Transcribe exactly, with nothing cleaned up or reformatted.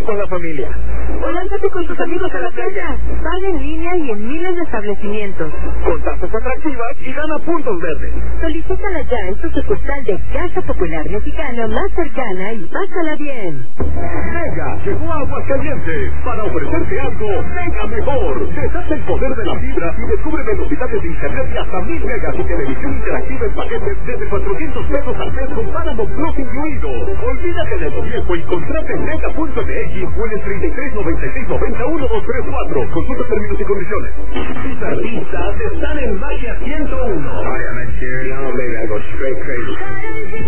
con la familia. O lánzate con tus amigos a la playa. Paga en línea y en miles de establecimientos. Con tasas atractivas y gana puntos verdes. Solicítala ya en tu sucursal de Caja Popular Mexicana más cercana y pásala bien. Mega llegó a Aguascalientes para ofrecerte algo mega mejor. Deshace el poder de la fibra y descubre velocidades de internet de hasta mil megas y televisión interactiva en paquetes desde cuatrocientos pesos al mes con Paramount Plus incluido. Olvídate de lo viejo y contrate en mega punto m x o en el treinta y tres noventa y seis noventa uno dos tres cuatro. Consulta términos y condiciones. Tus artistas están en Magia ciento uno. I am a serial, baby, I go straight crazy.